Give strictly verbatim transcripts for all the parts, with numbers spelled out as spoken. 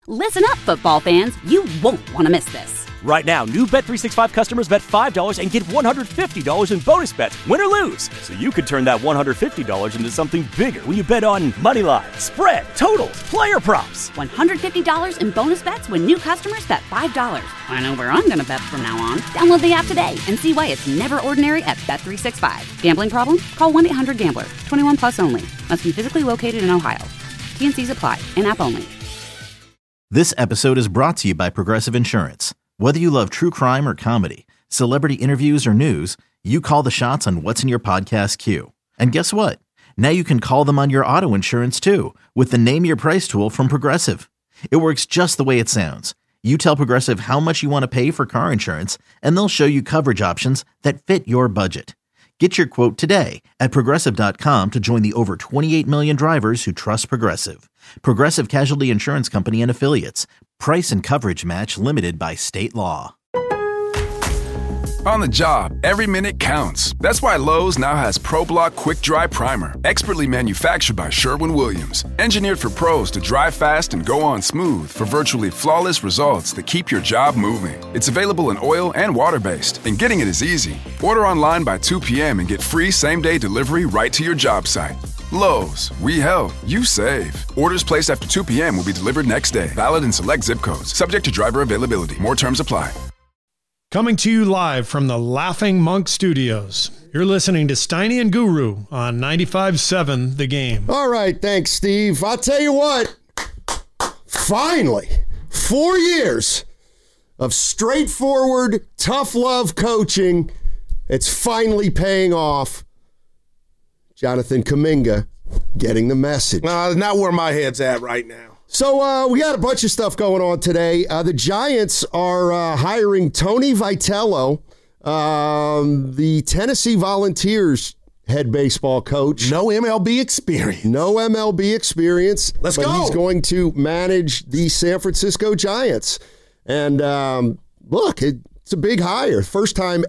Listen up, football fans. You won't want to miss this. Right now, new Bet three sixty-five customers bet five dollars and get one hundred fifty dollars in bonus bets, win or lose. So you could turn that one hundred fifty dollars into something bigger when you bet on money line, spread, totals, player props. one hundred fifty dollars in bonus bets when new customers bet five dollars. I know where I'm going to bet from now on. Download the app today and see why it's never ordinary at Bet three sixty-five. Gambling problem? Call one eight hundred gambler. twenty-one plus only. Must be physically located in Ohio. T N Cs apply. In-app only. This episode is brought to you by Progressive Insurance. Whether you love true crime or comedy, celebrity interviews or news, you call the shots on what's in your podcast queue. And guess what? Now you can call them on your auto insurance too with the Name Your Price tool from Progressive. It works just the way it sounds. You tell Progressive how much you want to pay for car insurance, and they'll show you coverage options that fit your budget. Get your quote today at Progressive dot com to join the over twenty-eight million drivers who trust Progressive. Progressive Casualty Insurance Company and Affiliates. Price and coverage match limited by state law. On the job, every minute counts. That's why Lowe's now has ProBlock Quick Dry Primer, expertly manufactured by Sherwin-Williams. Engineered for pros to dry fast and go on smooth for virtually flawless results that keep your job moving. It's available in oil and water-based, and getting it is easy. Order online by two p.m. and get free same-day delivery right to your job site. Lowe's, we help, you save. Orders placed after two p.m. will be delivered next day. Valid in select zip codes. Subject to driver availability. More terms apply. Coming to you live from the Laughing Monk Studios. You're listening to Steiny and Guru on ninety-five point seven The Game. All right, thanks, Steve. I'll tell you what. Finally, four years of straightforward, tough love coaching. It's finally paying off. Jonathan Kuminga getting the message. Uh, not where my head's at right now. So uh, we got a bunch of stuff going on today. Uh, the Giants are uh, hiring Tony Vitello, um, the Tennessee Volunteers head baseball coach. No M L B experience. No M L B experience. Let's but go. He's going to manage the San Francisco Giants. And um, look, it, it's a big hire. First time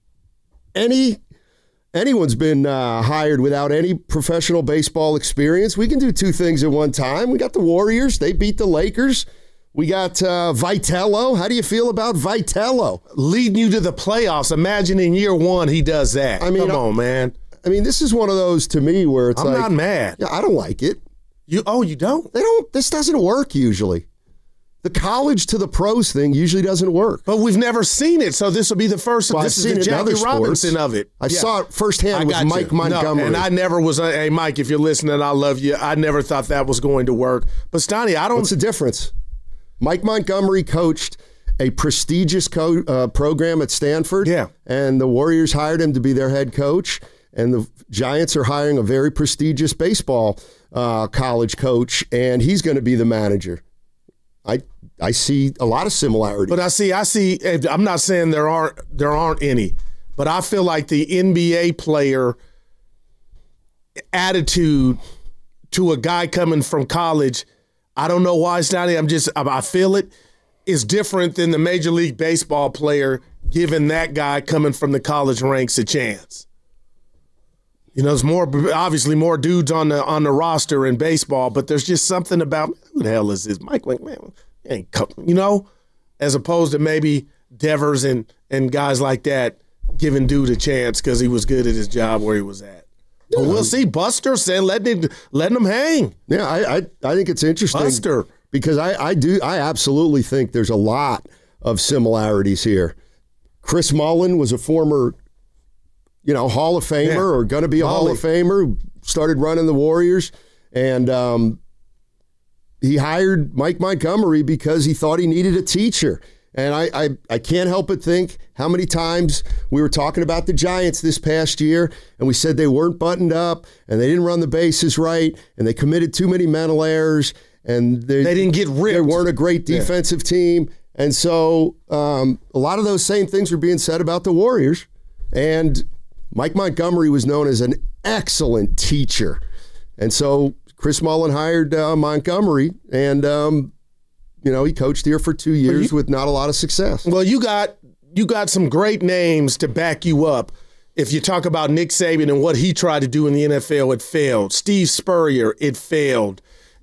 any anyone's been uh, hired without any professional baseball experience. We can do two things at one time. We got the Warriors. They beat the Lakers. We got uh, Vitello. How do you feel about Vitello? Leading you to the playoffs. Imagine in year one he does that. I mean, Come on, man. I mean, this is one of those to me where it's I'm like... I'm not mad. Yeah, I don't like it. You? Oh, you don't? They don't. This doesn't work usually. The college to the pros thing usually doesn't work. But we've never seen it, so this will be the first. Well, this I've is the seen Jackie sports. Robinson of it. I yeah. saw it firsthand I with Mike you. Montgomery. No, and I never was, uh, hey, Mike, if you're listening, I love you. I never thought that was going to work. But, Stoney, I don't. What's the difference? Mike Montgomery coached a prestigious co- uh, program at Stanford. Yeah. And the Warriors hired him to be their head coach. And the Giants are hiring a very prestigious baseball uh, college coach, and he's going to be the manager. I I see a lot of similarities. But I see, I see. I'm not saying there aren't there aren't any, but I feel like the N B A player attitude to a guy coming from college, I don't know why it's not. I'm just I feel it is different than the Major League Baseball player giving that guy coming from the college ranks a chance. You know, there's more obviously more dudes on the on the roster in baseball, but there's just something about who the hell is this Mike? Man, ain't you know, as opposed to maybe Devers and and guys like that giving dude a chance because he was good at his job where he was at. But we'll see. Buster said letting him, letting him hang. Yeah, I, I I think it's interesting. Buster. Because I, I do I absolutely think there's a lot of similarities here. Chris Mullin was a former, you know, Hall of Famer yeah. or going to be a Molly. Hall of Famer, started running the Warriors, and um, he hired Mike Montgomery because he thought he needed a teacher. And I, I, I can't help but think how many times we were talking about the Giants this past year, and we said they weren't buttoned up, and they didn't run the bases right, and they committed too many mental errors, and they, they didn't get ripped. They weren't a great defensive yeah. team. And so um, a lot of those same things were being said about the Warriors. And Mike Montgomery was known as an excellent teacher. And so Chris Mullin hired uh, Montgomery, and um, you know, he coached here for two years you, with not a lot of success. Well, you got you got some great names to back you up. If you talk about Nick Saban and what he tried to do in the N F L, it failed. Steve Spurrier, it failed.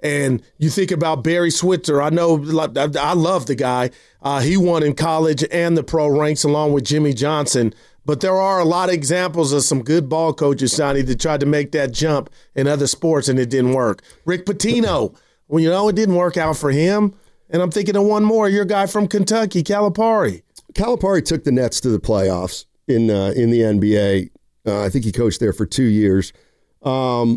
And you think about Barry Switzer. I know I love the guy. Uh, he won in college and the pro ranks along with Jimmy Johnson. But there are a lot of examples of some good ball coaches, Sonny, that tried to make that jump in other sports and it didn't work. Rick Pitino, well, you know, it didn't work out for him. And I'm thinking of one more, your guy from Kentucky, Calipari. Calipari took the Nets to the playoffs in uh, in the N B A. Uh, I think he coached there for two years. Um,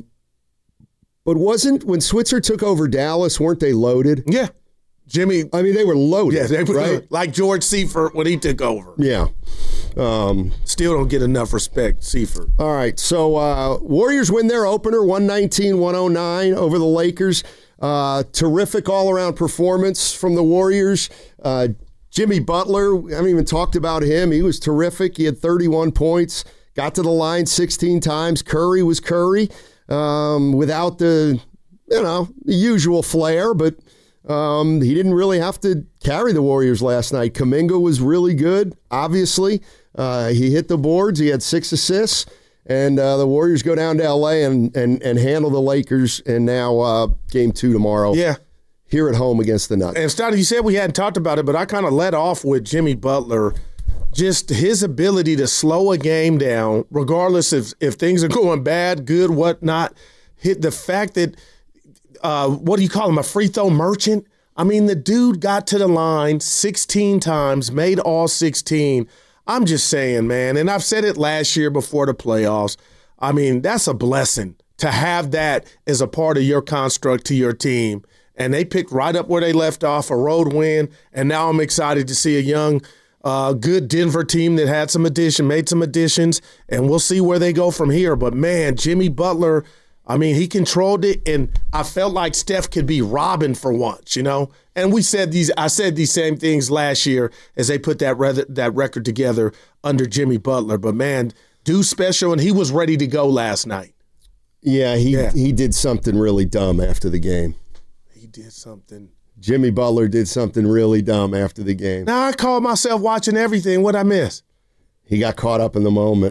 but wasn't, when Switzer took over Dallas, weren't they loaded? Yeah. Jimmy. I mean, they were loaded, yeah, they were, right? Like George Seifert when he took over. Yeah. Um, Still don't get enough respect, Seifert. All right, so uh, Warriors win their opener, one nineteen one oh nine over the Lakers. Uh, terrific all-around performance from the Warriors. Uh, Jimmy Butler, we haven't even talked about him. He was terrific. He had thirty-one points, got to the line sixteen times. Curry was Curry um, without the, you know, the usual flair, but um, he didn't really have to carry the Warriors last night. Kuminga was really good, obviously. Uh, he hit the boards. He had six assists. And uh, the Warriors go down to L A and and, and handle the Lakers. And now uh, game two tomorrow. Yeah. Here at home against the Nuggets. And Stoney, you said we hadn't talked about it, but I kind of let off with Jimmy Butler. Just his ability to slow a game down, regardless if, if things are going bad, good, whatnot. Hit the fact that, uh, what do you call him, a free throw merchant? I mean, the dude got to the line sixteen times, made all sixteen. I'm just saying, man, and I've said it last year before the playoffs. I mean, that's a blessing to have that as a part of your construct to your team. And they picked right up where they left off, a road win. And now I'm excited to see a young, uh, good Denver team that had some addition, made some additions, and we'll see where they go from here. But, man, Jimmy Butler, I mean, he controlled it, and I felt like Steph could be Robin for once, you know? And we said these, I said these same things last year as they put that, re- that record together under Jimmy Butler. But, man, dude's special, and he was ready to go last night. Yeah, he Yeah. he did something really dumb after the game. He did something. Jimmy Butler did something really dumb after the game. Now I called myself watching everything. What'd I miss? He got caught up in the moment.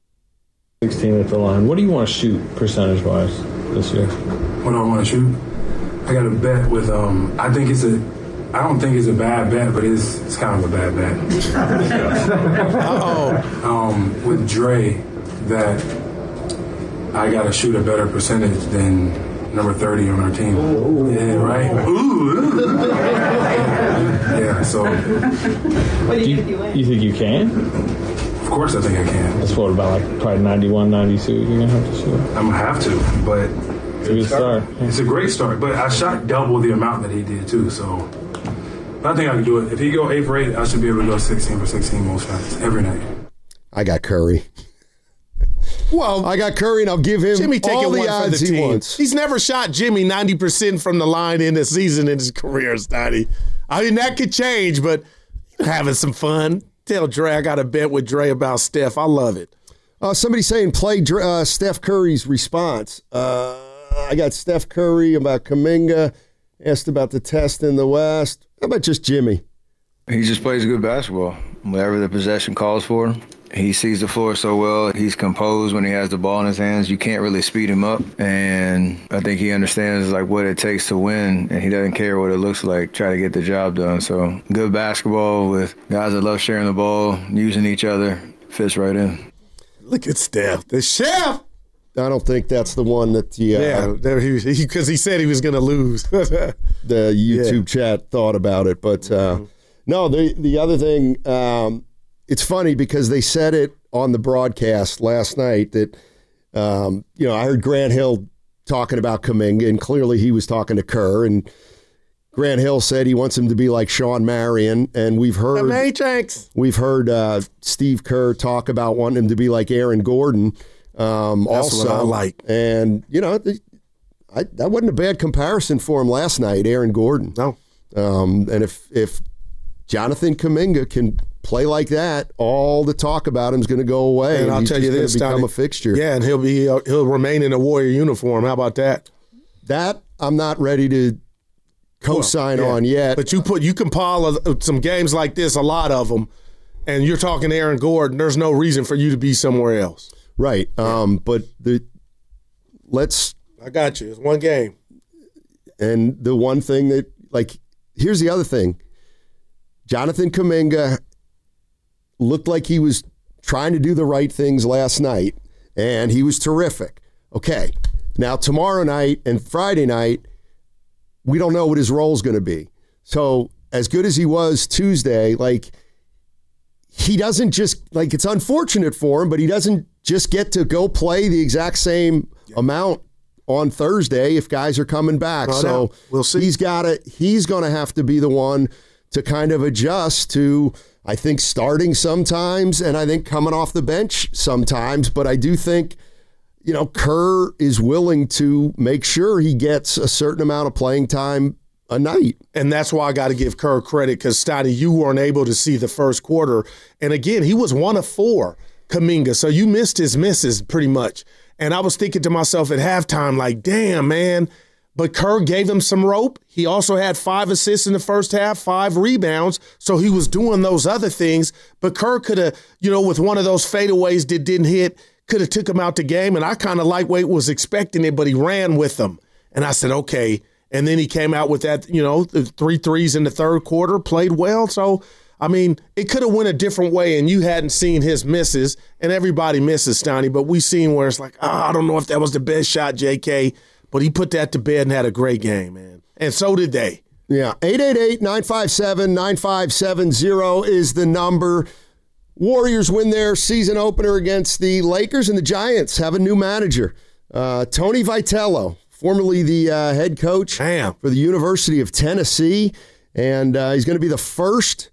sixteen at the line. What do you want to shoot percentage-wise this year? What do I want to shoot? I got a bet with, um, I think it's a, I don't think it's a bad bet, but it's it's kind of a bad bet. Uh-oh. Um, with Dre, that I got to shoot a better percentage than number thirty on our team. Ooh. Yeah, right? Ooh. Yeah, so. What do you, you, you think you can? Of course I think I can. That's what, about like probably ninety-one, ninety-two you're going to have to shoot? I'm going to have to, but. It's a good start. It's a great start, but I shot double the amount that he did too, so. But I think I can do it. If he go eight for eight, I should be able to go sixteen for sixteen most shots every night. I got Curry. Well, I got Curry, and I'll give him Jimmy taking all the one odds for the he team. wants. He's never shot Jimmy ninety percent from the line in the season in his career, Stotty. I mean, that could change, but having some fun. Tell Dre I got a bet with Dre about Steph. I love it. Uh, somebody saying play uh, Steph Curry's response. Uh, I got Steph Curry about Kuminga. Asked about the test in the West. How about just Jimmy? He just plays good basketball. Whatever the possession calls for, he sees the floor so well. He's composed when he has the ball in his hands. You can't really speed him up. And I think he understands like what it takes to win, and he doesn't care what it looks like, try to get the job done. So good basketball with guys that love sharing the ball, using each other, fits right in. Look at Steph. The chef. I don't think that's the one that the, uh, yeah, there he because he, he said he was going to lose. the YouTube yeah. chat thought about it. But uh, mm-hmm. no, the, the other thing, um, it's funny because they said it on the broadcast last night that, um, you know, I heard Grant Hill talking about Kuminga, and clearly he was talking to Kerr, and Grant Hill said he wants him to be like Sean Marion, and we've heard the Matrix. We've heard uh, Steve Kerr talk about wanting him to be like Aaron Gordon. Um, That's also, what I like. And, you know, the, I, that wasn't a bad comparison for him last night, Aaron Gordon. No. Um, and if if Jonathan Kuminga can play like that, all the talk about him is going to go away. And, and I'll he's tell you this, become Donnie, a fixture. Yeah, and he'll be uh, he'll remain in a Warrior uniform. How about that? That I'm not ready to co-sign well, yeah. on yet. But you put you compile a, some games like this, a lot of them, and you're talking Aaron Gordon. There's no reason for you to be somewhere else. Right. Um, but the let's. I got you. It's one game. And the one thing that, like, here's the other thing. Jonathan Kuminga looked like he was trying to do the right things last night, and he was terrific. Okay, now tomorrow night and Friday night, we don't know what his role is going to be. So as good as he was Tuesday, like, he doesn't just, like, it's unfortunate for him, but he doesn't just get to go play the exact same amount on Thursday if guys are coming back. No, so no. We'll see. He's got to, he's going to have to be the one to kind of adjust to, I think, starting sometimes and I think coming off the bench sometimes. But I do think, you know, Kerr is willing to make sure he gets a certain amount of playing time a night. And that's why I got to give Kerr credit, because, Stotty, you weren't able to see the first quarter. And again, he was one of four, Kuminga. So you missed his misses pretty much. And I was thinking to myself at halftime, like, damn, man. But Kerr gave him some rope. He also had five assists in the first half, five rebounds. So he was doing those other things. But Kerr could have, you know, with one of those fadeaways that didn't hit, could have took him out the game. And I kind of lightweight was expecting it, but he ran with them. And I said, okay. And then he came out with that, you know, the three threes in the third quarter, played well. So, I mean, it could have went a different way, and you hadn't seen his misses, and everybody misses, Stoney, but we seen where it's like, oh, I don't know if that was the best shot, J K, but he put that to bed and had a great game, man. And so did they. Yeah, eight eight eight, nine five seven, nine five seven zero is the number. Warriors win their season opener against the Lakers, and the Giants have a new manager, uh, Tony Vitello. Formerly the uh, head coach Damn. for the University of Tennessee. And uh, he's going to be the first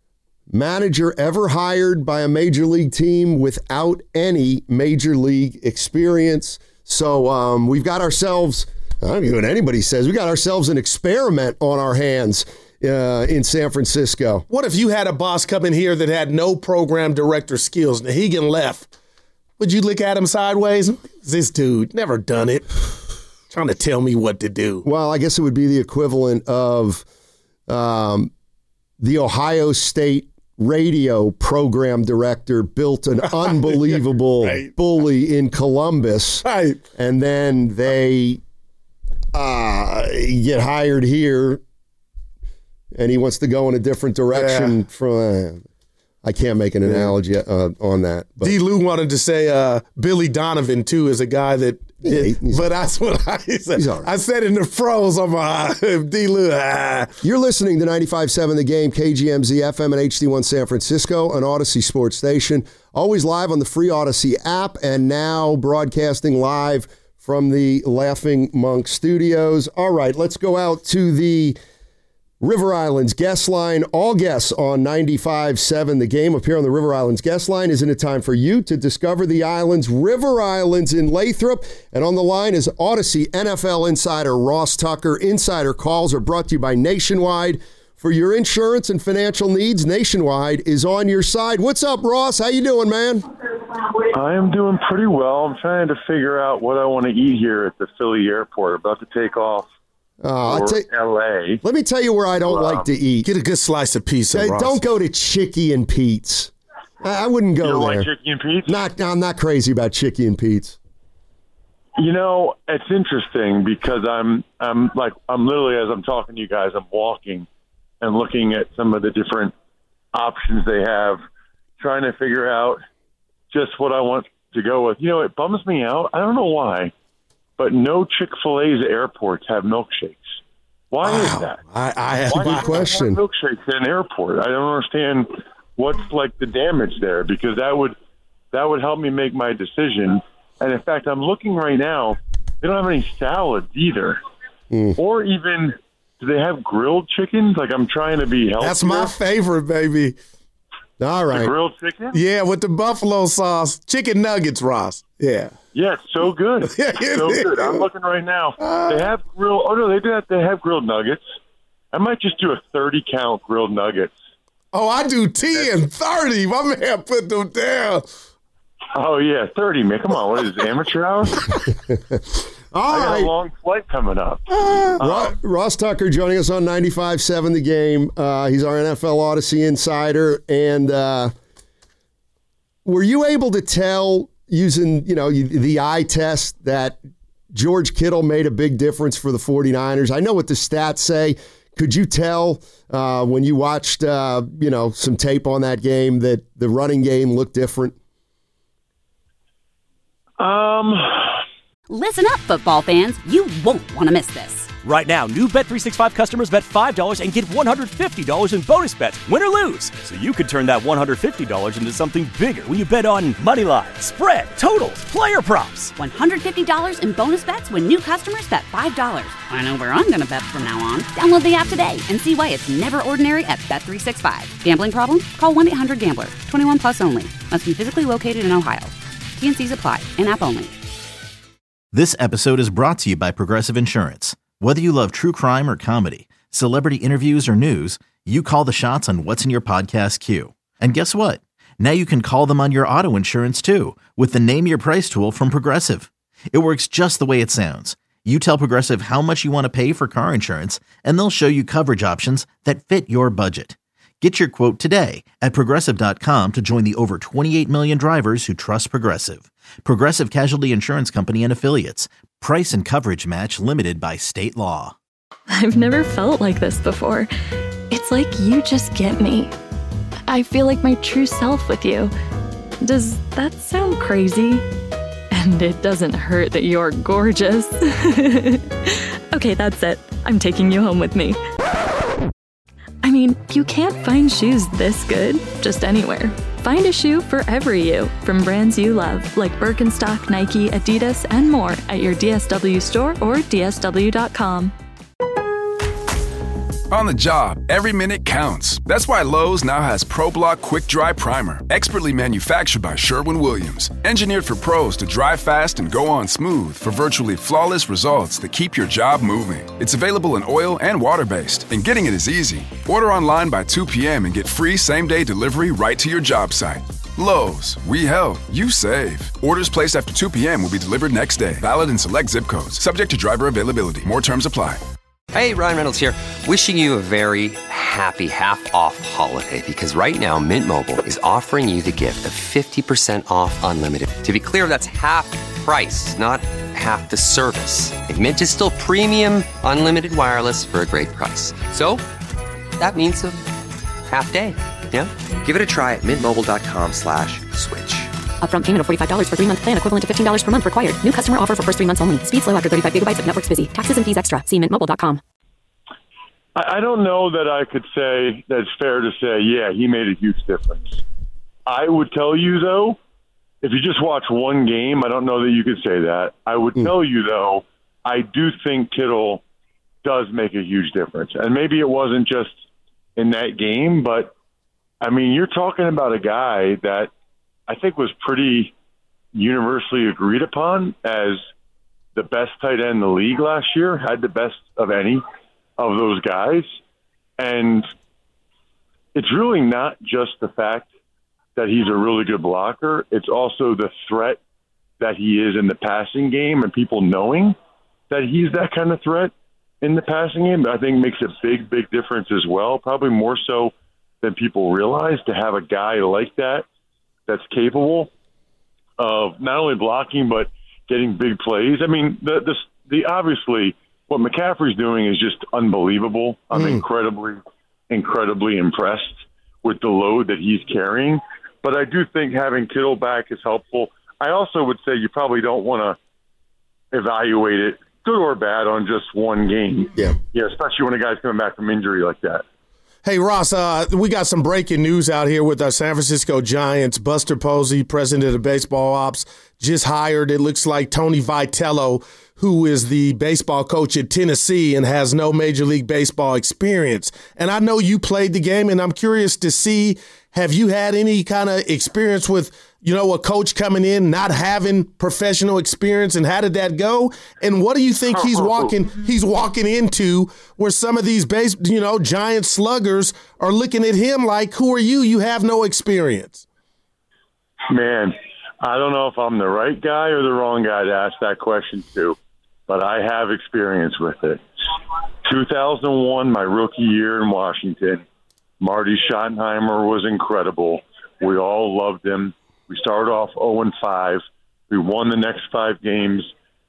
manager ever hired by a major league team without any major league experience. So um, we've got ourselves, I don't know what anybody says, we got ourselves an experiment on our hands uh, in San Francisco. What if you had a boss come in here that had no program director skills? Nahegan left. Would you look at him sideways? This dude, never done it. Trying to tell me what to do. Well, I guess it would be the equivalent of um, the Ohio State radio program director built an unbelievable right. bully in Columbus, right. and then they uh, get hired here, and he wants to go in a different direction. Yeah. From uh, I can't make an analogy uh, on that. But. D. Lou wanted to say uh, Billy Donovan, too, is a guy that Yeah, but that's what I said. Right. I said in the pros, I'm uh, D. Lou. Ah. You're listening to ninety-five point seven The Game, K G M Z F M and H D one San Francisco, an Odyssey sports station. Always live on the free Odyssey app, and now broadcasting live from the Laughing Monk Studios. All right, let's go out to the River Islands guest line. All guests on ninety-five point seven The Game appear on the River Islands guest line. Isn't it time for you to discover the islands? River Islands in Lathrop. And on the line is Odyssey N F L insider Ross Tucker. Insider calls are brought to you by Nationwide. For your insurance and financial needs, Nationwide is on your side. What's up, Ross? How you doing, man? I am doing pretty well. I'm trying to figure out what I want to eat here at the Philly airport. About to take off. Uh, I'll t- L A. Let me tell you where I don't wow. like to eat. Get a good slice of pizza, uh, Ross. Don't go to Chicky and Pete's. I, I wouldn't go you don't there. Like Chicky and Pete's? Not, I'm not crazy about Chicky and Pete's. You know, it's interesting because I'm, I'm like, I'm literally as I'm talking to you guys, I'm walking and looking at some of the different options they have, trying to figure out just what I want to go with. You know, it bums me out. I don't know why. But no Chick-fil-A's airports have milkshakes. Why wow. is that? I, I have a good question. Milkshakes at an airport. I don't understand what's like the damage there, because that would that would help me make my decision. And in fact, I'm looking right now. They don't have any salads either, mm. or even do they have grilled chickens? Like I'm trying to be healthy. That's my favorite, baby. All right, the grilled chicken. Yeah, with the buffalo sauce, chicken nuggets, Ross. Yeah. Yeah, it's so good. It's so good. I'm looking right now. They have grilled. Oh no, they do that. They have grilled nuggets. I might just do a thirty count grilled nuggets. Oh, I do ten, thirty. My man put them down. Oh yeah, thirty, man. Come on, what is this, amateur hour? All I got right. a long flight coming up. Uh, Ross, Ross Tucker joining us on ninety-five point seven The Game. Uh, he's our N F L Odyssey insider, and uh, were you able to tell, using, you know, the eye test, that George Kittle made a big difference for the 49ers. I know what the stats say. Could you tell uh, when you watched, uh, you know, some tape on that game that the running game looked different? Um. Listen up, football fans. You won't want to miss this. Right now, new Bet three sixty-five customers bet five dollars and get one hundred fifty dollars in bonus bets, win or lose. So you could turn that one hundred fifty dollars into something bigger when you bet on money line, spread, totals, player props. one hundred fifty dollars in bonus bets when new customers bet five dollars. I know where I'm going to bet from now on. Download the app today and see why it's never ordinary at Bet three sixty-five. Gambling problem? Call one eight hundred gambler. twenty-one plus only. Must be physically located in Ohio. T N Cs apply. In-app only. This episode is brought to you by Progressive Insurance. Whether you love true crime or comedy, celebrity interviews or news, you call the shots on what's in your podcast queue. And guess what? Now you can call them on your auto insurance too with the Name Your Price tool from Progressive. It works just the way it sounds. You tell Progressive how much you want to pay for car insurance, and they'll show you coverage options that fit your budget. Get your quote today at Progressive dot com to join the over twenty-eight million drivers who trust Progressive. Progressive Casualty Insurance Company and Affiliates. Price and coverage match limited by state law. I've never felt like this before. It's like you just get me. I feel like my true self with you. Does that sound crazy? And it doesn't hurt that you're gorgeous. Okay, that's it. I'm taking you home with me. I mean, you can't find shoes this good just anywhere. Find a shoe for every you from brands you love, like Birkenstock, Nike, Adidas, and more at your D S W store or D S W dot com. On the job, every minute counts. That's why Lowe's now has ProBlock Quick Dry Primer, expertly manufactured by Sherwin-Williams. Engineered for pros to dry fast and go on smooth for virtually flawless results that keep your job moving. It's available in oil and water-based, and getting it is easy. Order online by two p.m. and get free same-day delivery right to your job site. Lowe's, we help, you save. Orders placed after two p.m. will be delivered next day. Valid in select zip codes. Subject to driver availability. More terms apply. Hey, Ryan Reynolds here. Wishing you a very happy half-off holiday because right now Mint Mobile is offering you the gift of fifty percent off unlimited. To be clear, that's half price, not half the service. And Mint is still premium unlimited wireless for a great price. So that means a half day, yeah? Give it a try at mintmobile.com slash switch. Upfront payment of forty-five dollars for three-month plan equivalent to fifteen dollars per month required. New customer offer for first three months only. Speed slow after thirty-five gigabytes if network's busy. Taxes and fees extra. See mint mobile dot com. I don't know that I could say that it's fair to say, yeah, he made a huge difference. I would tell you, though, if you just watch one game, I don't know that you could say that. I would mm. tell you, though, I do think Kittle does make a huge difference. And maybe it wasn't just in that game, but, I mean, you're talking about a guy that I think was pretty universally agreed upon as the best tight end in the league last year, had the best of any of those guys. And it's really not just the fact that he's a really good blocker. It's also the threat that he is in the passing game and people knowing that he's that kind of threat in the passing game, I think makes a big, big difference as well. Probably more so than people realize to have a guy like that that's capable of not only blocking but getting big plays. I mean, the the, the obviously what McCaffrey's doing is just unbelievable. I'm mm. incredibly, incredibly impressed with the load that he's carrying. But I do think having Kittle back is helpful. I also would say you probably don't want to evaluate it, good or bad, on just one game. Yeah, yeah, especially when a guy's coming back from injury like that. Hey, Ross, uh, we got some breaking news out here with our San Francisco Giants. Buster Posey, president of baseball ops, just hired, it looks like, Tony Vitello, who is the baseball coach at Tennessee and has no Major League Baseball experience. And I know you played the game, and I'm curious to see, have you had any kind of experience with, you know, a coach coming in, not having professional experience, and how did that go? And what do you think he's walking he's walking into where some of these base, you know, Giant sluggers are looking at him like, who are you? You have no experience. Man, I don't know if I'm the right guy or the wrong guy to ask that question to, but I have experience with it. two thousand one, my rookie year in Washington, Marty Schottenheimer was incredible. We all loved him. We started off oh and five. We won the next five games.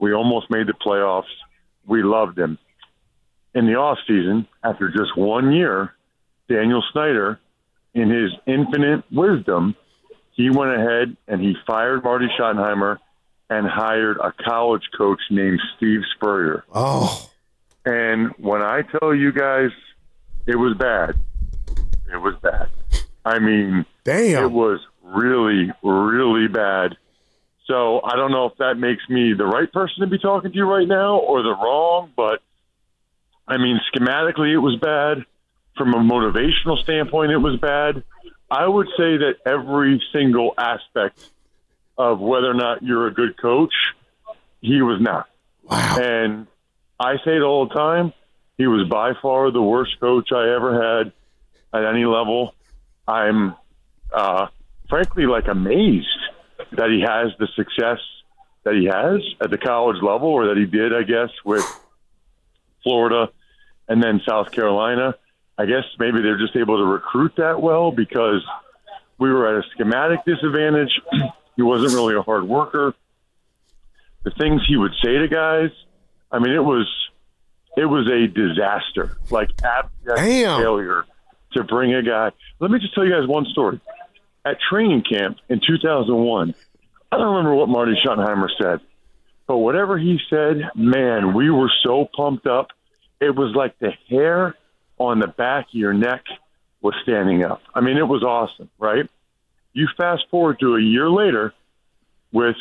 We almost made the playoffs. We loved him. In the offseason, after just one year, Daniel Snyder, in his infinite wisdom, he went ahead and he fired Marty Schottenheimer and hired a college coach named Steve Spurrier. Oh. And when I tell you guys it was bad, it was bad. I mean, damn, it was really, really bad. So I don't know if that makes me the right person to be talking to you right now or the wrong, but I mean, schematically it was bad. From a motivational standpoint, it was bad. I would say that every single aspect of whether or not you're a good coach, he was not. Wow. And I say it all the time, he was by far the worst coach I ever had at any level. I'm, uh, frankly, like amazed that he has the success that he has at the college level, or that he did, I guess, with Florida and then South Carolina. I guess maybe they're just able to recruit that well because we were at a schematic disadvantage. He wasn't really a hard worker. The things he would say to guys, I mean, it was it was a disaster, like abject failure to bring a guy. Let me just tell you guys one story. At training camp in two thousand one, I don't remember what Marty Schottenheimer said, but whatever he said, man, we were so pumped up. It was like the hair on the back of your neck was standing up. I mean, it was awesome, right? You fast forward to a year later with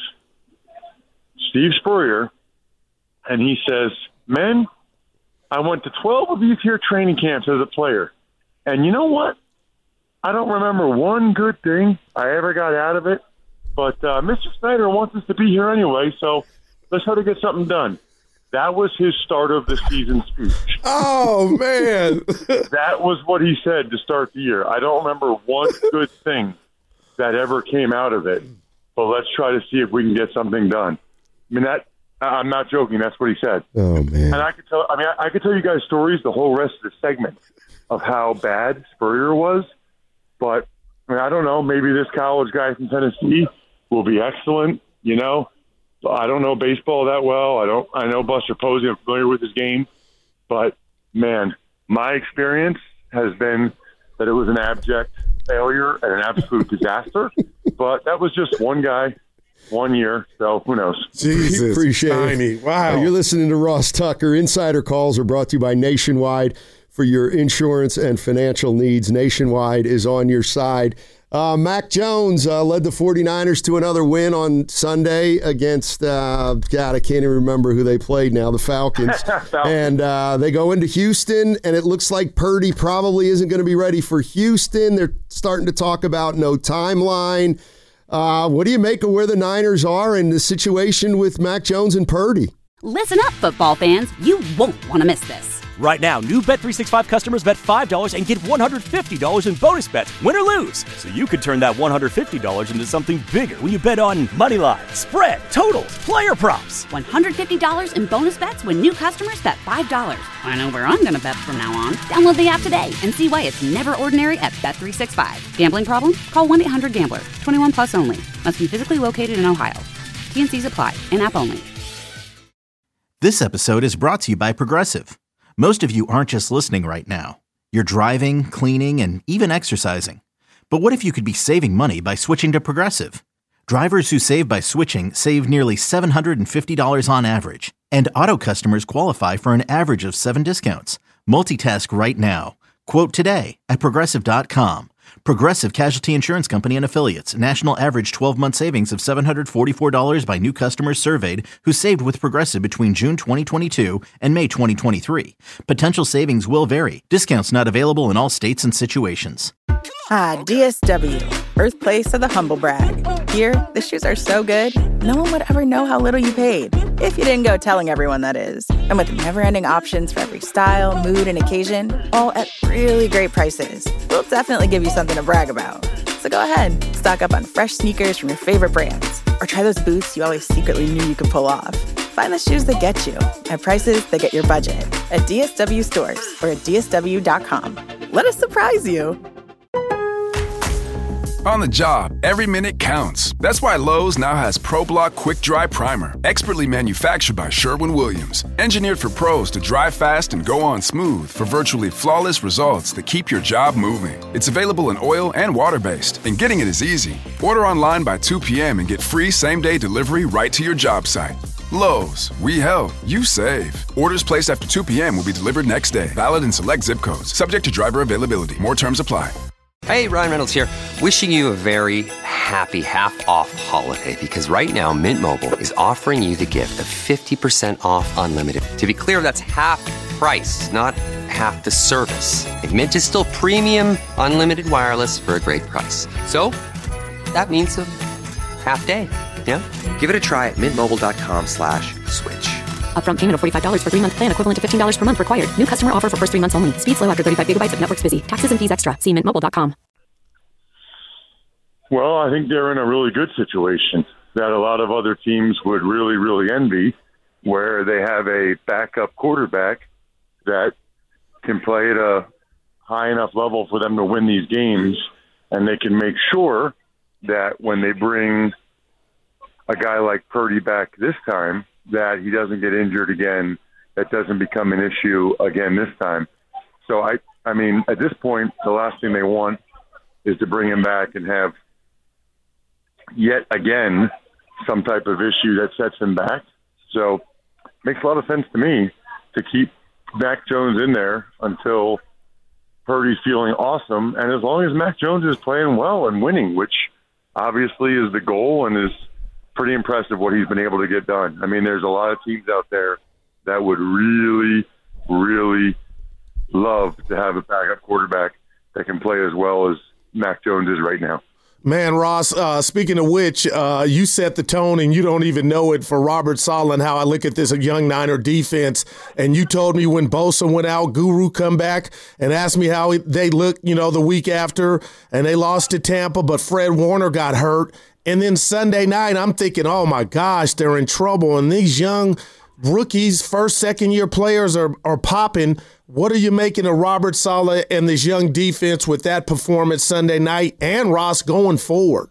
Steve Spurrier, and he says, men, I went to twelve of these here training camps as a player. And you know what? I don't remember one good thing I ever got out of it, but uh, Mister Snyder wants us to be here anyway, so let's try to get something done. That was his start of the season speech. Oh, man. That was what he said to start the year. I don't remember one good thing that ever came out of it, but let's try to see if we can get something done. I mean, that I'm not joking. That's what he said. Oh, man. And I could tell, I mean, I, I could tell you guys stories the whole rest of the segment of how bad Spurrier was, but I mean, I don't know. Maybe this college guy from Tennessee will be excellent, you know? I don't know baseball that well. I don't. I know Buster Posey. I'm familiar with his game, but man, my experience has been that it was an abject failure and an absolute disaster. But that was just one guy, one year. So who knows? Jesus, appreciate Tiny. it. Wow. You're listening to Ross Tucker. Insider calls are brought to you by Nationwide for your insurance and financial needs. Nationwide is on your side. Uh, Mac Jones uh, led the 49ers to another win on Sunday against, uh, God, I can't even remember who they played now, the Falcons. And uh, they go into Houston, and it looks like Purdy probably isn't going to be ready for Houston. They're starting to talk about no timeline. Uh, what do you make of where the Niners are and the situation with Mac Jones and Purdy? Listen up, football fans. You won't want to miss this. Right now, new Bet three sixty-five customers bet five dollars and get one hundred fifty dollars in bonus bets, win or lose. So you could turn that one hundred fifty dollars into something bigger when you bet on money line, spread, totals, player props. one hundred fifty dollars in bonus bets when new customers bet five dollars. I know where I'm going to bet from now on. Download the app today and see why it's never ordinary at Bet three sixty-five. Gambling problem? Call one eight hundred gambler. twenty-one plus only. Must be physically located in Ohio. T and C's apply. In-app only. This episode is brought to you by Progressive. Most of you aren't just listening right now. You're driving, cleaning, and even exercising. But what if you could be saving money by switching to Progressive? Drivers who save by switching save nearly seven hundred fifty dollars on average. And auto customers qualify for an average of seven discounts. Multitask right now. Quote today at Progressive dot com. Progressive Casualty Insurance Company and Affiliates. National average twelve-month savings of seven hundred forty-four dollars by new customers surveyed who saved with Progressive between June twenty twenty-two and May twenty twenty-three. Potential savings will vary. Discounts not available in all states and situations. Ah, D S W, birthplace of the humble brag. Here, the shoes are so good, no one would ever know how little you paid. If you didn't go telling everyone, that is. And with never-ending options for every style, mood, and occasion, all at really great prices, we'll definitely give you something to brag about. So go ahead, stock up on fresh sneakers from your favorite brands, or try those boots you always secretly knew you could pull off. Find the shoes that get you at prices that get your budget at D S W stores or at D S W dot com. Let us surprise you. On the job, every minute counts. That's why Lowe's now has ProBlock Quick Dry Primer, expertly manufactured by Sherwin-Williams. Engineered for pros to dry fast and go on smooth for virtually flawless results that keep your job moving. It's available in oil and water-based, and getting it is easy. Order online by two p.m. and get free same-day delivery right to your job site. Lowe's, we help, you save. Orders placed after two p.m. will be delivered next day. Valid in select zip codes. Subject to driver availability. More terms apply. Hey, Ryan Reynolds here. Wishing you a very happy half-off holiday because right now Mint Mobile is offering you the gift of fifty percent off unlimited. To be clear, that's half price, not half the service. And Mint is still premium unlimited wireless for a great price. So that means a half day. Yeah? Give it a try at mintmobile.com slash switch. Upfront payment of forty-five dollars for three-month plan equivalent to fifteen dollars per month required. New customer offer for first three months only. Speed slow after thirty-five gigabytes if network's busy. Taxes and fees extra. See mint mobile dot com. Well, I think they're in a really good situation that a lot of other teams would really, really envy, where they have a backup quarterback that can play at a high enough level for them to win these games, and they can make sure that when they bring a guy like Purdy back this time, that he doesn't get injured again, that doesn't become an issue again this time. So, I, I mean, at this point, the last thing they want is to bring him back and have yet again some type of issue that sets him back. So, makes a lot of sense to me to keep Mac Jones in there until Purdy's feeling awesome, and as long as Mac Jones is playing well and winning, which obviously is the goal and is pretty impressive what he's been able to get done. I mean, there's a lot of teams out there that would really, really love to have a backup quarterback that can play as well as Mac Jones is right now. Man, Ross, uh, speaking of which, uh, you set the tone and you don't even know it for Robert Saleh and how I look at this young Niner defense. And you told me when Bosa went out, Guru come back and asked me how they looked, you know, the week after, and they lost to Tampa, but Fred Warner got hurt. And then Sunday night, I'm thinking, oh, my gosh, they're in trouble. And these young rookies, first, second-year players are, are popping. What are you making of Robert Saleh and this young defense with that performance Sunday night and Ross going forward?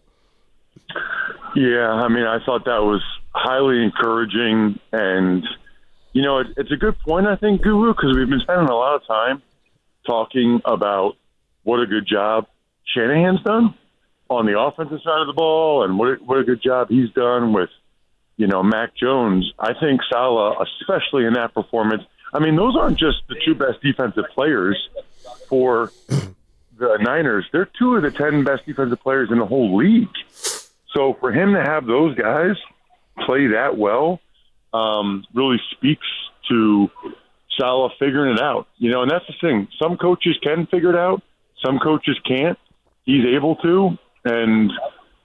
Yeah, I mean, I thought that was highly encouraging. And, you know, it, it's a good point, I think, Guru, because we've been spending a lot of time talking about what a good job Shanahan's done on the offensive side of the ball and what, what a good job he's done with, you know, Mac Jones. I think Saleh, especially in that performance, I mean, those aren't just the two best defensive players for the Niners. They're two of the ten best defensive players in the whole league. So for him to have those guys play that well um, really speaks to Saleh figuring it out. You know, and that's the thing. Some coaches can figure it out. Some coaches can't. He's able to. And,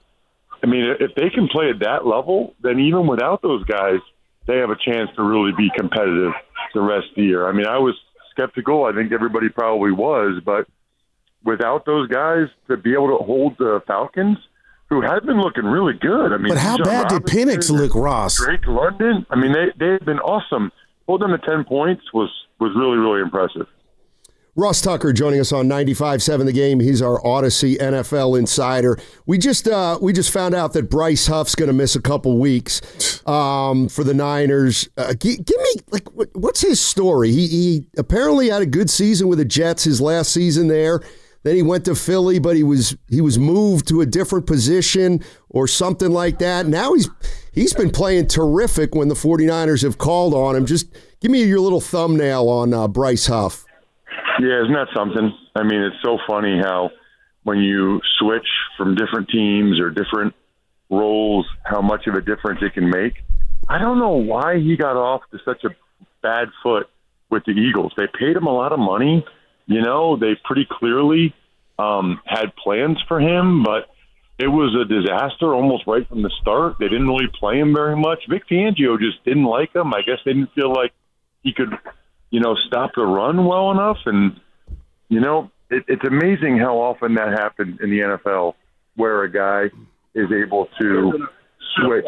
I mean, if they can play at that level, then even without those guys, they have a chance to really be competitive the rest of the year. I mean, I was skeptical. I think everybody probably was. But without those guys, to be able to hold the Falcons, who had been looking really good. I mean, but how John bad did Penix look, Ross? Drake London. I mean, they they had been awesome. Holding them to ten points was was really, really impressive. Ross Tucker joining us on ninety-five point seven The Game. He's our Odyssey N F L insider. We just uh, we just found out that Bryce Huff's going to miss a couple weeks um, for the Niners. Uh, g- give me like what, what's his story? He, he apparently had a good season with the Jets his last season there. Then he went to Philly, but he was he was moved to a different position or something like that. Now he's he's been playing terrific when the 49ers have called on him. Just give me your little thumbnail on uh, Bryce Huff. Yeah, isn't that something? I mean, it's so funny how when you switch from different teams or different roles, how much of a difference it can make. I don't know why he got off to such a bad foot with the Eagles. They paid him a lot of money. You know, they pretty clearly um, had plans for him, but it was a disaster almost right from the start. They didn't really play him very much. Vic Fangio just didn't like him. I guess they didn't feel like he could – you know, stop the run well enough. And, you know, it, it's amazing how often that happens in the N F L where a guy is able to switch,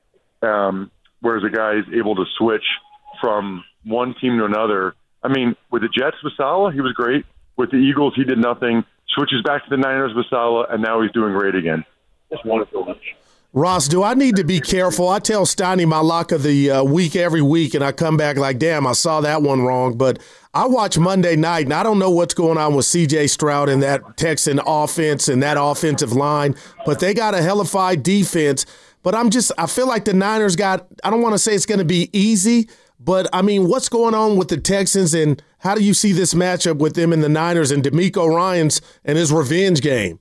um, whereas a guy is able to switch from one team to another. I mean, with the Jets with Saleh, he was great. With the Eagles, he did nothing. Switches back to the Niners with Saleh, and now he's doing great again. Just wonderful. Ross, do I need to be careful? I tell Steiny my lock of the uh, week every week, and I come back like, damn, I saw that one wrong. But I watch Monday night, and I don't know what's going on with C J Stroud and that Texan offense and that offensive line, but they got a hellified defense. But I'm just – I feel like the Niners got – I don't want to say it's going to be easy, but, I mean, what's going on with the Texans, and how do you see this matchup with them and the Niners and DeMeco Ryans and his revenge game?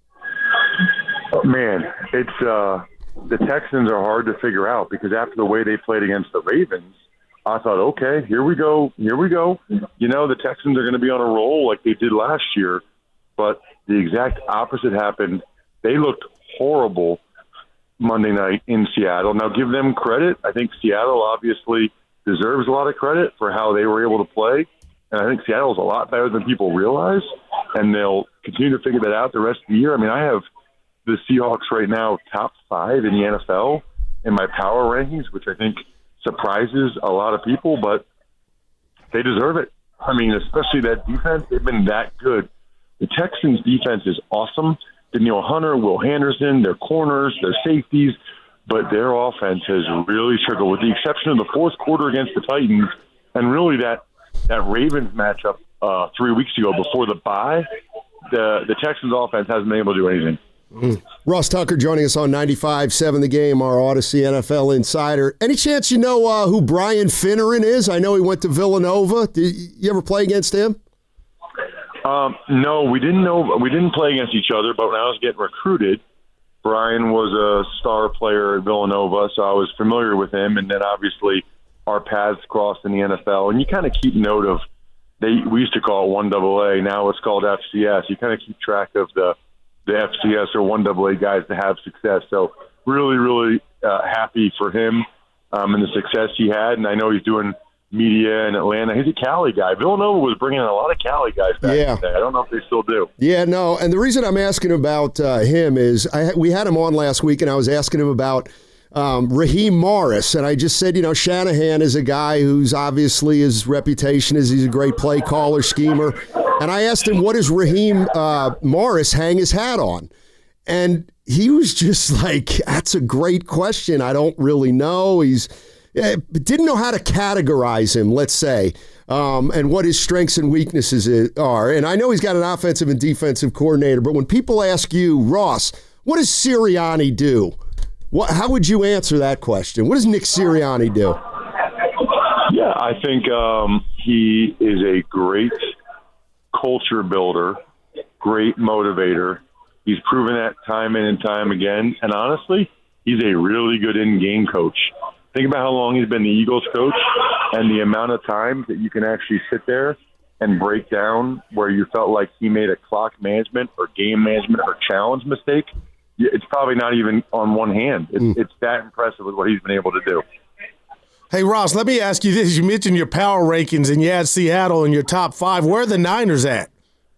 Man, it's uh, the Texans are hard to figure out because after the way they played against the Ravens, I thought, okay, here we go, here we go. You know, the Texans are going to be on a roll like they did last year, but the exact opposite happened. They looked horrible Monday night in Seattle. Now, give them credit. I think Seattle obviously deserves a lot of credit for how they were able to play, and I think Seattle is a lot better than people realize, and they'll continue to figure that out the rest of the year. I mean, I have the Seahawks right now top five in the N F L in my power rankings, which I think surprises a lot of people, but they deserve it. I mean, especially that defense, they've been that good. The Texans' defense is awesome. Danielle Hunter, Will Henderson, their corners, their safeties, but their offense has really struggled, with the exception of the fourth quarter against the Titans, and really that, that Ravens matchup uh, three weeks ago before the bye. The, the Texans' offense hasn't been able to do anything. Mm. Ross Tucker joining us on ninety-five seven The Game, our Odyssey N F L insider. Any chance you know uh, who Brian Finneran is? I know he went to Villanova. Did you ever play against him? Um, no, we didn't know. We didn't play against each other, but when I was getting recruited, Brian was a star player at Villanova, so I was familiar with him. And then obviously our paths crossed in the N F L. And you kind of keep note of, they we used to call it one double A. Now it's called F C S. You kind of keep track of the the F C S or one double A guys to have success. So really, really uh, happy for him um, and the success he had. And I know he's doing media in Atlanta. He's a Cali guy. Villanova was bringing in a lot of Cali guys back yeah. in the day. I don't know if they still do. Yeah, no. And the reason I'm asking about uh, him is I, we had him on last week, and I was asking him about um, Raheem Morris. And I just said, you know, Shanahan is a guy who's obviously his reputation is he's a great play caller, schemer. And I asked him, what does Raheem uh, Morris hang his hat on? And he was just like, that's a great question. I don't really know. He's uh, didn't know how to categorize him, let's say, um, and what his strengths and weaknesses is, are. And I know he's got an offensive and defensive coordinator, but when people ask you, Ross, what does Sirianni do? What, how would you answer that question? What does Nick Sirianni do? Yeah, I think um, he is a great culture builder, great motivator. He's proven that time in and time again. And honestly, he's a really good in-game coach. Think about how long he's been the Eagles coach and the amount of times that you can actually sit there and break down where you felt like he made a clock management or game management or challenge mistake. It's probably not even on one hand. It's, mm. it's that impressive with what he's been able to do. Hey, Ross, let me ask you this. You mentioned your power rankings, and you had Seattle in your top five. Where are the Niners at?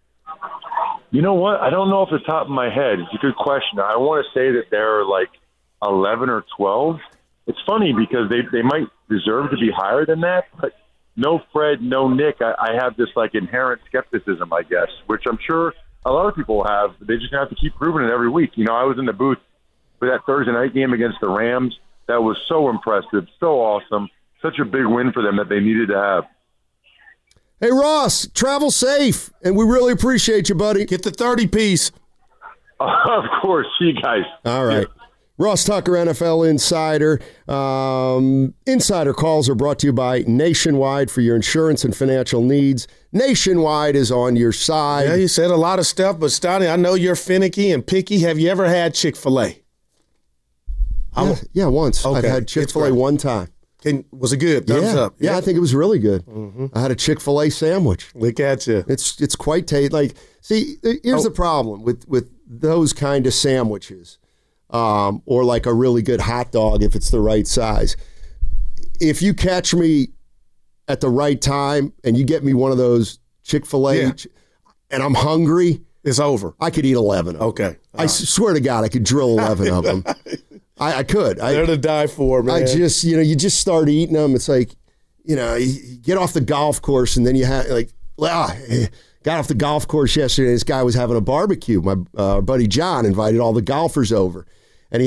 You know what? I don't know off the top of my head. It's a good question. I want to say that they're like eleven or twelve. It's funny because they, they might deserve to be higher than that, but no Fred, no Nick. I, I have this like inherent skepticism, I guess, which I'm sure a lot of people have. They just have to keep proving it every week. You know, I was in the booth for that Thursday night game against the Rams. That was so impressive, so awesome, such a big win for them that they needed to have. Hey, Ross, travel safe, and we really appreciate you, buddy. Get the thirty-piece. Of course. See you guys. All right. Yeah. Ross Tucker, N F L Insider. Um, Insider calls are brought to you by Nationwide for your insurance and financial needs. Nationwide is on your side. Yeah, you said a lot of stuff, but Stoney, I know you're finicky and picky. Have you ever had Chick-fil-A? Yeah, yeah, once. Okay. I've had Chick-fil-A one time. Can, was it good? Thumbs yeah. up. Yeah, I think it was really good. Mm-hmm. I had a Chick-fil-A sandwich. Look at you. It's it's quite tasty. Like, see, here's oh. the problem with, with those kind of sandwiches, um, or like a really good hot dog if it's the right size. If you catch me at the right time and you get me one of those Chick-fil-A yeah. and I'm hungry, it's over. I could eat eleven of them. Okay. I right. swear to God, I could drill eleven of them. I, I could. They're I, to die for, man. I just, you know, you just start eating them. It's like, you know, you get off the golf course and then you have, like, ah, got off the golf course yesterday. This guy was having a barbecue. My uh, buddy John invited all the golfers over. And he had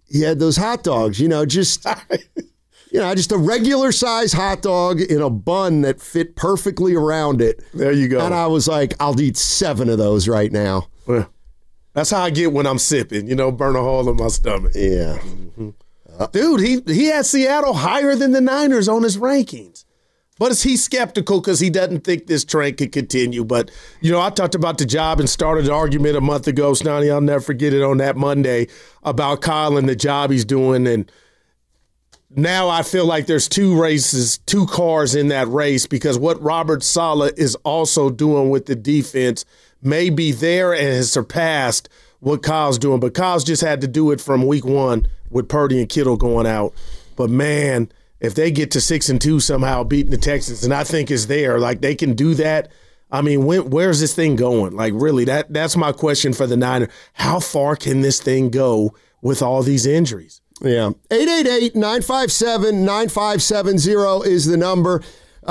he had those hot dogs, you know, just you know, just a regular size hot dog in a bun that fit perfectly around it. There you go. And I was like, I'll eat seven of those right now. Well, that's how I get when I'm sipping, you know, burn a hole in my stomach. Yeah. Mm-hmm. Uh, Dude, he, he had Seattle higher than the Niners on his rankings. But is he skeptical because he doesn't think this trend could continue? But, you know, I talked about the job and started an argument a month ago, Snotty, I'll never forget it, on that Monday about Kyle and the job he's doing. And now I feel like there's two races, two cars in that race, because what Robert Saleh is also doing with the defense may be there and has surpassed what Kyle's doing. But Kyle's just had to do it from week one with Purdy and Kittle going out. But, man, if they get to six and two somehow beating the Texans, and I think it's there, like they can do that. I mean, when, where's this thing going? Like, really, that that's my question for the Niners. How far can this thing go with all these injuries? Yeah. eight eight eight, nine five seven, nine five seven zero is the number.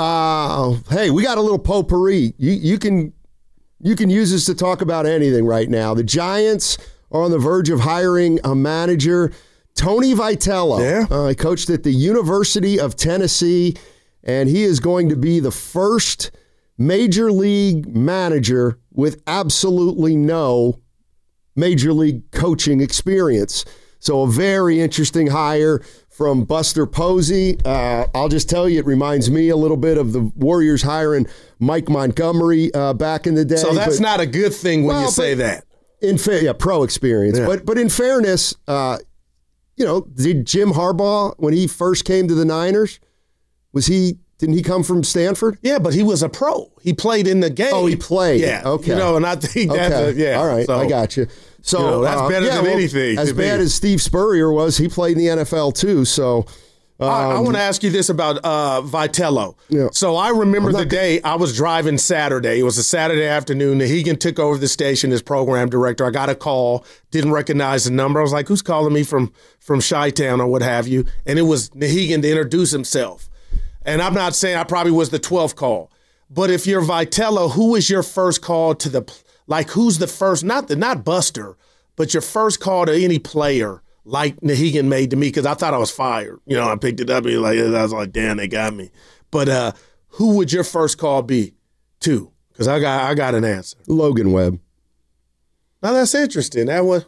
Uh, hey, we got a little potpourri. You, you can you can use this to talk about anything right now. The Giants are on the verge of hiring a manager. Tony Vitello, yeah. uh, he coached at the University of Tennessee, and he is going to be the first major league manager with absolutely no major league coaching experience. So a very interesting hire from Buster Posey. Uh, I'll just tell you, it reminds me a little bit of the Warriors hiring Mike Montgomery uh, back in the day. So that's but, not a good thing when well, you say that. In fa- yeah, pro experience. Yeah. But but in fairness, uh, you know, did Jim Harbaugh, when he first came to the Niners, was he, didn't he come from Stanford? Yeah, but he was a pro. He played in the game. Oh, he played. Yeah. Okay. You know, and I think that's, okay. a, yeah. All right, so, I got you. So you know, that's uh, better yeah, than well, anything. As bad me. as Steve Spurrier was, he played in the N F L too, so... Um, I, I want to ask you this about uh, Vitello. Yeah. So I remember I'm the not, day I was driving Saturday. It was a Saturday afternoon. Nahegan took over the station as program director. I got a call, didn't recognize the number. I was like, who's calling me from, from Chi-Town or what have you? And it was Nahegan to introduce himself. And I'm not saying I probably was the twelfth call. But if you're Vitello, who is your first call to the – like who's the first – not the not Buster, but your first call to any player – like Nahegan made to me, because I thought I was fired. You know, I picked it up and like, I was like, damn, they got me. But uh, who would your first call be to? Because I got I got an answer. Logan Webb. Now, that's interesting. That was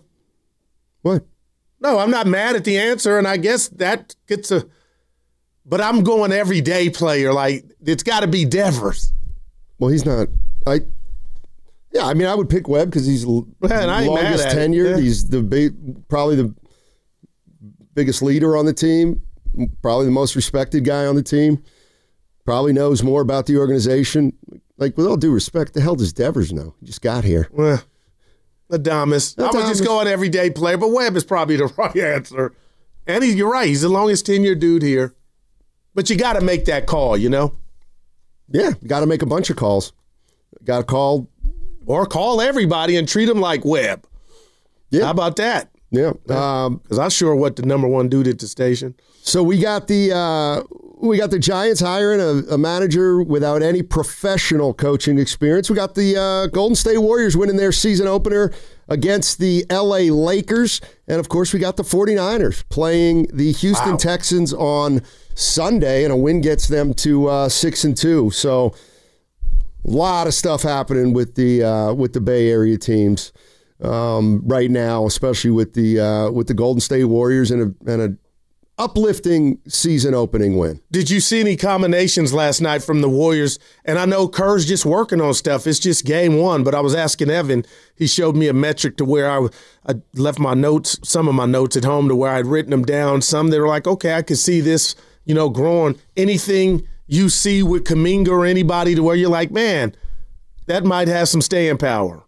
What? No, I'm not mad at the answer, and I guess that gets a – but I'm going everyday player. Like, it's got to be Devers. Well, he's not – I. Yeah, I mean, I would pick Webb because he's the longest tenured. Yeah. He's the big, probably the – biggest leader on the team, probably the most respected guy on the team, probably knows more about the organization. Like, with all due respect, the hell does Devers know? He just got here. Well, Adames. I was just going everyday player, but Webb is probably the right answer. And he, you're right, he's the longest tenured dude here. But you got to make that call, you know? Yeah, you got to make a bunch of calls. Got to call. Or call everybody and treat them like Webb. Yeah. How about that? Yeah, because um, I'm sure what the number one dude at the station. So we got the uh, we got the Giants hiring a, a manager without any professional coaching experience. We got the uh, Golden State Warriors winning their season opener against the L A Lakers, and of course we got the 49ers playing the Houston wow. Texans on Sunday, and a win gets them to uh, six and two. So a lot of stuff happening with the uh, with the Bay Area teams. Um, right now, especially with the uh, with the Golden State Warriors and a, and a uplifting season opening win. Did you see any combinations last night from the Warriors? And I know Kerr's just working on stuff. It's just game one, but I was asking Evan. He showed me a metric to where I, I left my notes, some of my notes at home, to where I'd written them down. Some they were like, okay, I could see this, you know, growing. Anything you see with Kuminga or anybody to where you're like, man, that might have some staying power.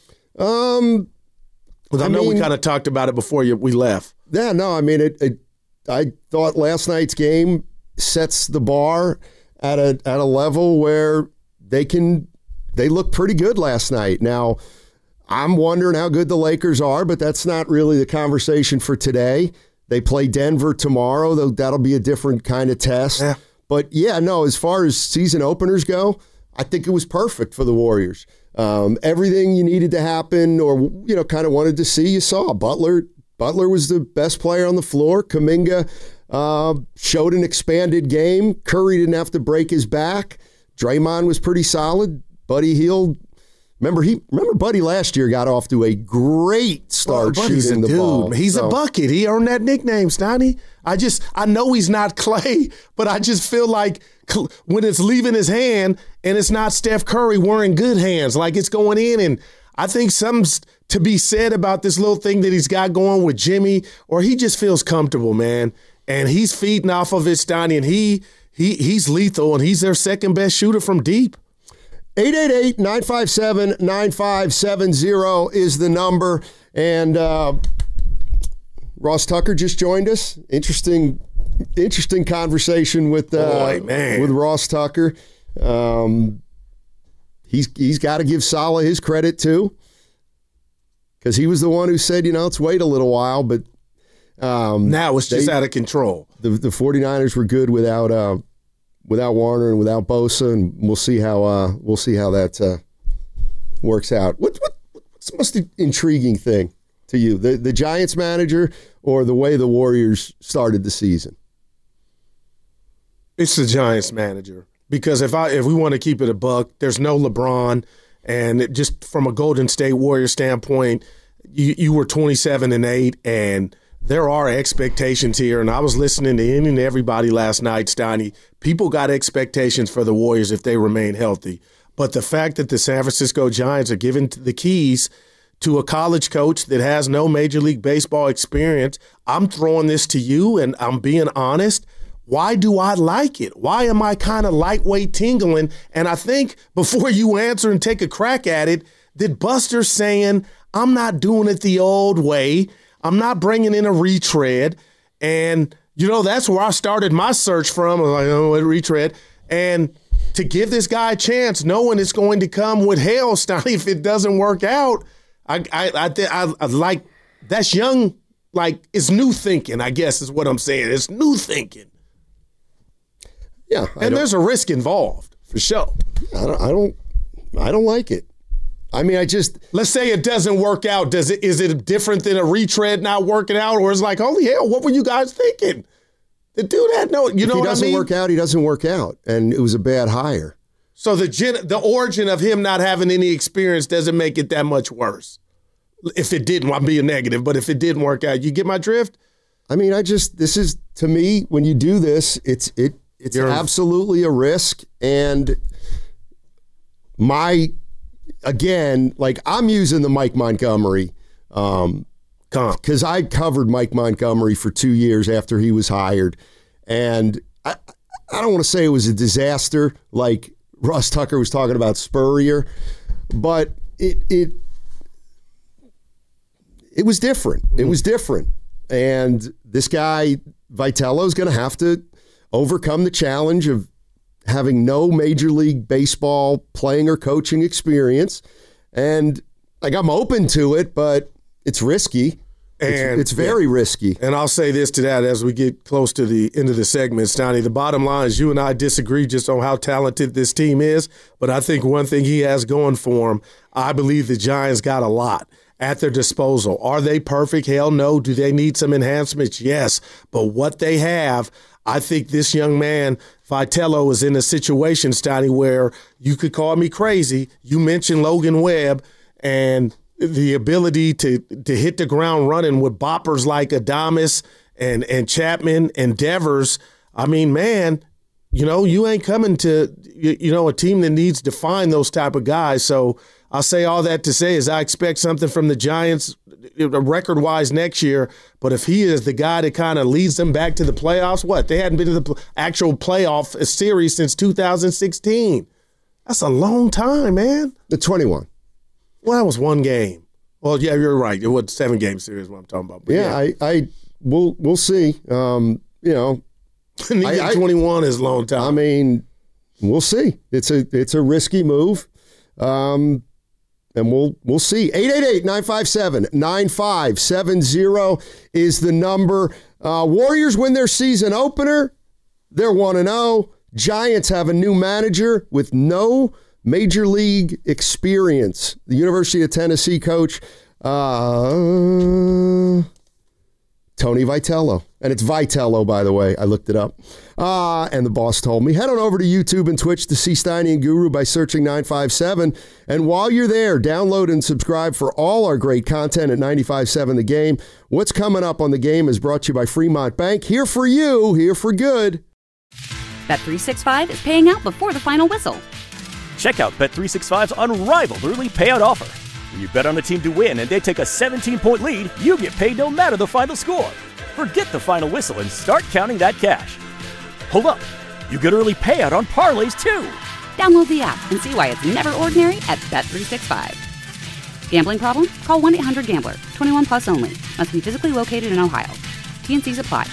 Um, I, I know mean, we kind of talked about it before you, we left. Yeah, no, I mean, it, it. I thought last night's game sets the bar at a at a level where they can. They look pretty good last night. Now, I'm wondering how good the Lakers are, but that's not really the conversation for today. They play Denver tomorrow, though that'll be a different kind of test. Yeah. But yeah, no, as far as season openers go, I think it was perfect for the Warriors. Um, everything you needed to happen or, you know, kind of wanted to see, you saw. Butler Butler was the best player on the floor. Kuminga uh, showed an expanded game. Curry didn't have to break his back. Draymond was pretty solid. Buddy Hield, remember he remember Buddy last year got off to a great start well, shooting the dude. ball. He's so. a bucket. He earned that nickname, Steiny. I just I know he's not Clay, but I just feel like when it's leaving his hand and it's not Steph Curry wearing good hands, like it's going in, and I think something's to be said about this little thing that he's got going with Jimmy, or he just feels comfortable, man. And he's feeding off of it, Steiny, and he he he's lethal, and he's their second best shooter from deep. eight eight eight, nine five seven, nine five seven zero is the number. And uh, Ross Tucker just joined us. Interesting interesting conversation with uh, Boy, man. with Ross Tucker. Um, he's he's got to give Salah his credit, too, because he was the one who said, you know, let's wait a little while. But um, now it's just they, out of control. The, the 49ers were good without uh, without Warner and without Bosa, and we'll see how uh, we'll see how that uh, works out. What, what what's the most intriguing thing to you, the the Giants manager or the way the Warriors started the season? It's the Giants manager, because if I if we want to keep it a buck, there's no LeBron, and it just from a Golden State Warriors standpoint, you you were twenty-seven and eight, and there are expectations here, and I was listening to any and everybody last night, Steiny. People got expectations for the Warriors if they remain healthy. But the fact that the San Francisco Giants are giving the keys to a college coach that has no Major League Baseball experience, I'm throwing this to you, and I'm being honest. Why do I like it? Why am I kind of lightweight tingling? And I think before you answer and take a crack at it, that Buster's saying, I'm not doing it the old way. I'm not bringing in a retread. And, you know, that's where I started my search from. I was like, oh, what retread? And to give this guy a chance, knowing it's going to come with hell, Steiny, if it doesn't work out, I I I, th- I I like, that's young, like, it's new thinking, I guess is what I'm saying. It's new thinking. Yeah. I and there's a risk involved, for sure. I don't, I don't, I don't like it. I mean, I just let's say it doesn't work out. Does it? Is it different than a retread not working out, or is it like, holy hell, what were you guys thinking? The dude had no, you if know he what I doesn't mean? work out, he doesn't work out, and it was a bad hire. So the gen, the origin of him not having any experience doesn't make it that much worse. If it didn't, I'm being negative, but if it didn't work out, you get my drift? I mean, I just this is to me when you do this, it's it it's You're, absolutely a risk, and my. Again, like I'm using the Mike Montgomery um, comp because I covered Mike Montgomery for two years after he was hired. And I, I don't want to say it was a disaster like Ross Tucker was talking about Spurrier, but it it it was different. It was different. And this guy, Vitello, is going to have to overcome the challenge of having no Major League Baseball playing or coaching experience. And like I'm open to it, but it's risky. And it's, it's very yeah. risky. And I'll say this to that as we get close to the end of the segment, Steiny. The bottom line is you and I disagree just on how talented this team is, but I think one thing he has going for him, I believe the Giants got a lot at their disposal. Are they perfect? Hell no. Do they need some enhancements? Yes. But what they have, I think this young man, Vitello, is in a situation, Steiny, where you could call me crazy. You mentioned Logan Webb and the ability to to hit the ground running with boppers like Adames and, and Chapman and Devers. I mean, man, you know, you ain't coming to, you, you know, a team that needs to find those type of guys. So I'll say all that to say is I expect something from the Giants record-wise next year, but if he is the guy that kind of leads them back to the playoffs, what? They hadn't been to the actual playoff series since two thousand sixteen. That's a long time, man. The twenty-one. Well, that was one game. Well, yeah, you're right. It was seven game series what I'm talking about. But yeah, yeah, I, I, we'll, we'll see. Um, you know, I, I, twenty-one is a long time. I mean, we'll see. It's a, it's a risky move. Um, And we'll we'll see. eight eight eight, nine five seven, nine five seven zero is the number. Uh, Warriors win their season opener. They're one and oh. Giants have a new manager with no Major League experience. The University of Tennessee coach, uh, Tony Vitello. And it's Vitello, by the way. I looked it up. Uh, and the boss told me. Head on over to YouTube and Twitch to see Steiny and Guru by searching nine five seven. And while you're there, download and subscribe for all our great content at nine five seven The Game. What's coming up on The Game is brought to you by Fremont Bank. Here for you, here for good. Bet three sixty-five is paying out before the final whistle. Check out Bet three sixty-five's unrivaled early payout offer. When you bet on a team to win and they take a seventeen-point lead, you get paid no matter the final score. Forget the final whistle and start counting that cash. Hold up, you get early payout on parlays too. Download the app and see why it's never ordinary at Bet three sixty-five. Gambling problem? Call one eight hundred gambler. twenty-one plus only. Must be physically located in Ohio. T and C's apply.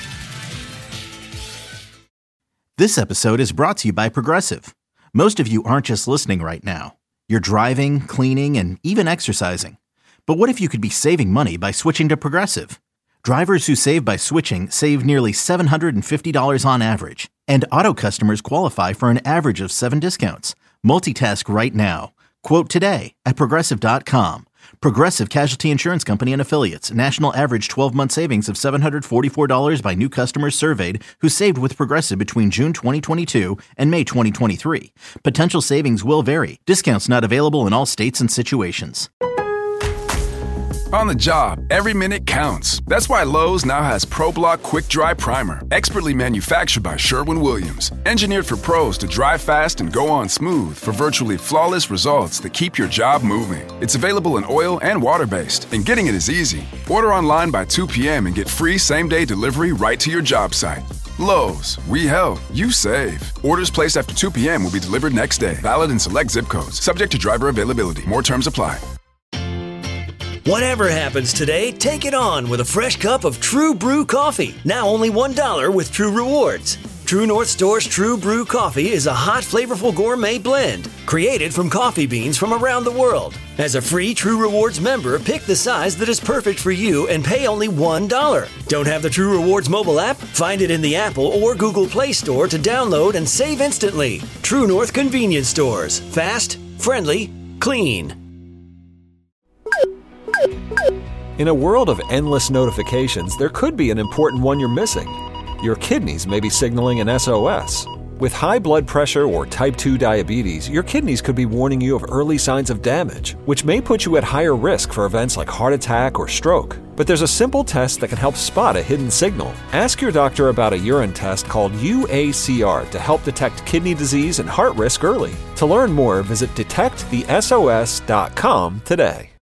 This episode is brought to you by Progressive. Most of you aren't just listening right now. You're driving, cleaning, and even exercising. But what if you could be saving money by switching to Progressive? Drivers who save by switching save nearly seven hundred fifty dollars on average. And auto customers qualify for an average of seven discounts. Multitask right now. Quote today at Progressive dot com. Progressive Casualty Insurance Company and Affiliates. National average twelve-month savings of seven hundred forty-four dollars by new customers surveyed who saved with Progressive between June twenty twenty-two and May twenty twenty-three. Potential savings will vary. Discounts not available in all states and situations. On the job, every minute counts. That's why Lowe's now has ProBlock Quick Dry Primer, expertly manufactured by Sherwin-Williams. Engineered for pros to dry fast and go on smooth for virtually flawless results that keep your job moving. It's available in oil and water-based, and getting it is easy. Order online by two p.m. and get free same-day delivery right to your job site. Lowe's, we help, you save. Orders placed after two p.m. will be delivered next day. Valid in select zip codes. Subject to driver availability. More terms apply. Whatever happens today, take it on with a fresh cup of True Brew coffee. Now only one dollar with True Rewards. True North Store's True Brew coffee is a hot, flavorful gourmet blend created from coffee beans from around the world. As a free True Rewards member, pick the size that is perfect for you and pay only one dollar. Don't have the True Rewards mobile app? Find it in the Apple or Google Play Store to download and save instantly. True North Convenience Stores. Fast, friendly, clean. In a world of endless notifications, there could be an important one you're missing. Your kidneys may be signaling an S O S. With high blood pressure or type two diabetes, your kidneys could be warning you of early signs of damage, which may put you at higher risk for events like heart attack or stroke. But there's a simple test that can help spot a hidden signal. Ask your doctor about a urine test called U A C R to help detect kidney disease and heart risk early. To learn more, visit detect the S O S dot com today.